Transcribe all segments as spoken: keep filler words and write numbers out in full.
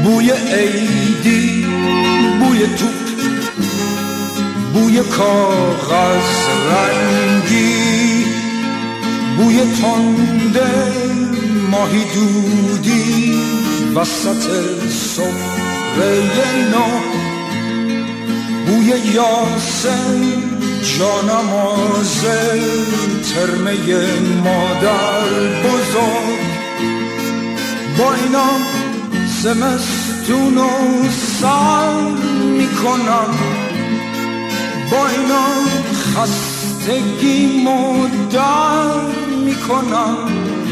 بوی عیدی، بوی توپ، بوی کاغذ رنگی، بوی تنده ماهی دودی وسط سفره نو، بوی یاسین جانماز ترمه مادر بزرگ. با اینا زمستون و سر میکنم، با اینا خستگی مدر میکنم.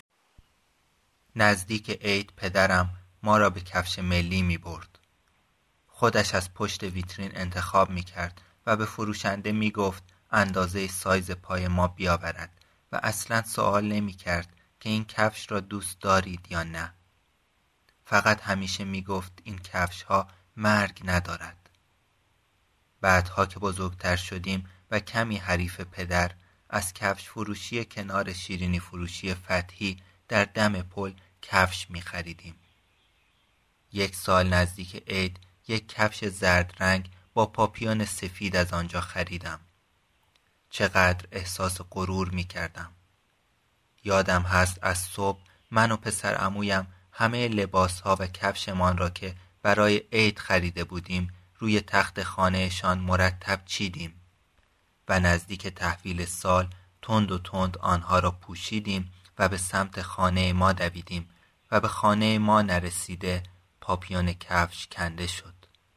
نزدیک عید پدرم ما را به کفش ملی می برد. خودش از پشت ویترین انتخاب می کرد و به فروشنده می گفت اندازه سایز پای ما بیاورد و اصلا سوال نمی کرد که این کفش را دوست دارید یا نه. فقط همیشه می گفت این کفش ها مرگ ندارد. بعدها که بزرگتر شدیم و کمی حریف پدر، از کفش فروشی کنار شیرینی فروشی فتحی در دم پل کفش می خریدیم. یک سال نزدیک عید یک کفش زرد رنگ با پاپیون سفید از آنجا خریدم. چقدر احساس غرور می کردم. یادم هست از صبح من و پسر عمویم همه لباس ها و کفشمان را که برای عید خریده بودیم روی تخت خانهشان مرتب چیدیم و نزدیک تحویل سال تند و تند آنها را پوشیدیم و به سمت خانه ما دویدیم و به خانه ما نرسیده پاپیون کفش کنده شد.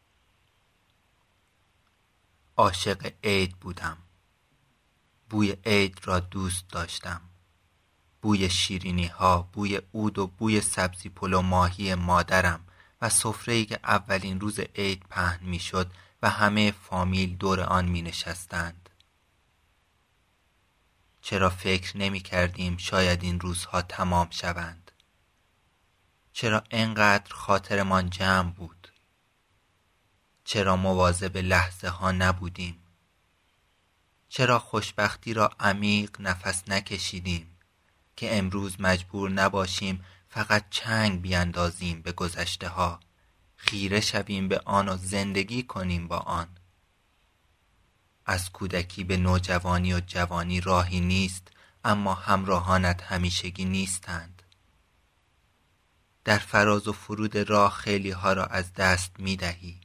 عاشق عید بودم. بوی عید را دوست داشتم. بوی شیرینی ها، بوی عود و بوی سبزی پلو ماهی مادرم و سفره‌ای که اولین روز عید پهن می شد و همه فامیل دور آن می نشستند. چرا فکر نمی کردیم شاید این روزها تمام شوند؟ چرا اینقدر خاطرمان جمع بود؟ چرا مواظب لحظه ها نبودیم؟ چرا خوشبختی را عمیق نفس نکشیدیم که امروز مجبور نباشیم فقط چنگ بیاندازیم به گذشته ها، خیره شویم به آن و زندگی کنیم با آن؟ از کودکی به نوجوانی و جوانی راهی نیست، اما همراهانت همیشگی نیستند. در فراز و فرود راه خیلی ها را از دست می دهی.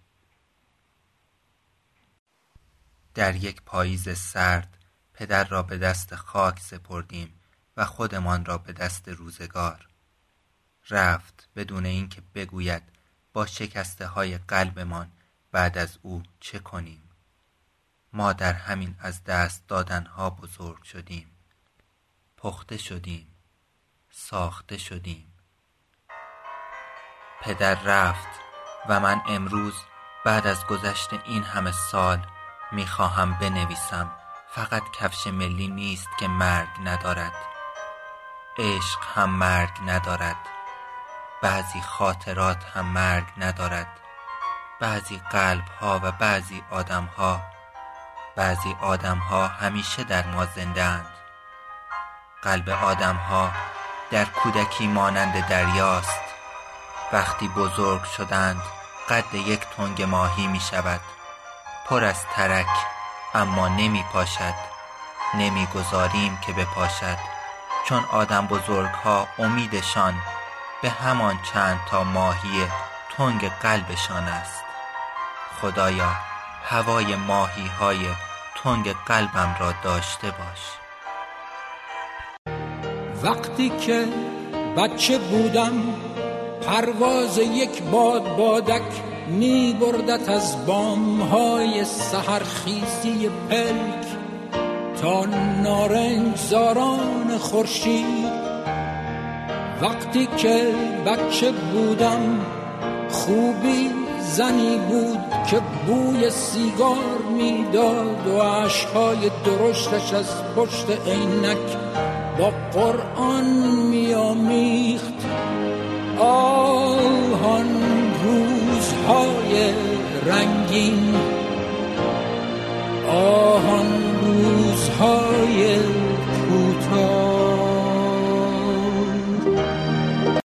در یک پاییز سرد پدر را به دست خاک سپردیم و خودمان را به دست روزگار. رفت بدون اینکه بگوید با شکسته های قلبمان بعد از او چه کنیم. ما در همین از دست دادنها بزرگ شدیم. پخته شدیم. ساخته شدیم. پدر رفت و من امروز بعد از گذشت این همه سال میخواهم بنویسم فقط کفش ملی نیست که مرگ ندارد. عشق هم مرگ ندارد. بعضی خاطرات هم مرگ ندارد. بعضی قلب ها و بعضی آدم ها بعضی آدم ها همیشه در ما زنده اند. قلب آدم ها در کودکی مانند دریاست. وقتی بزرگ شدند قد یک تنگ ماهی می شود، پر از ترک، اما نمی پاشد. نمی گذاریم که بپاشد، چون آدم بزرگ ها امیدشان به همان چند تا ماهی تنگ قلبشان است. خدایا هوای ماهی های تنگ قلبم را داشته باش. وقتی که بچه بودم پرواز یک باد بادک می بردت از بامهای سحرخیزی پلک تا نارنج زاران خورشید. وقتی که بچه بودم خوبی زنی بود که بوی سیگار میداد و اشکهای درشتش از پشت عینک با قرآن میامیخت. آهان روزهای رنگین، آهان روزهای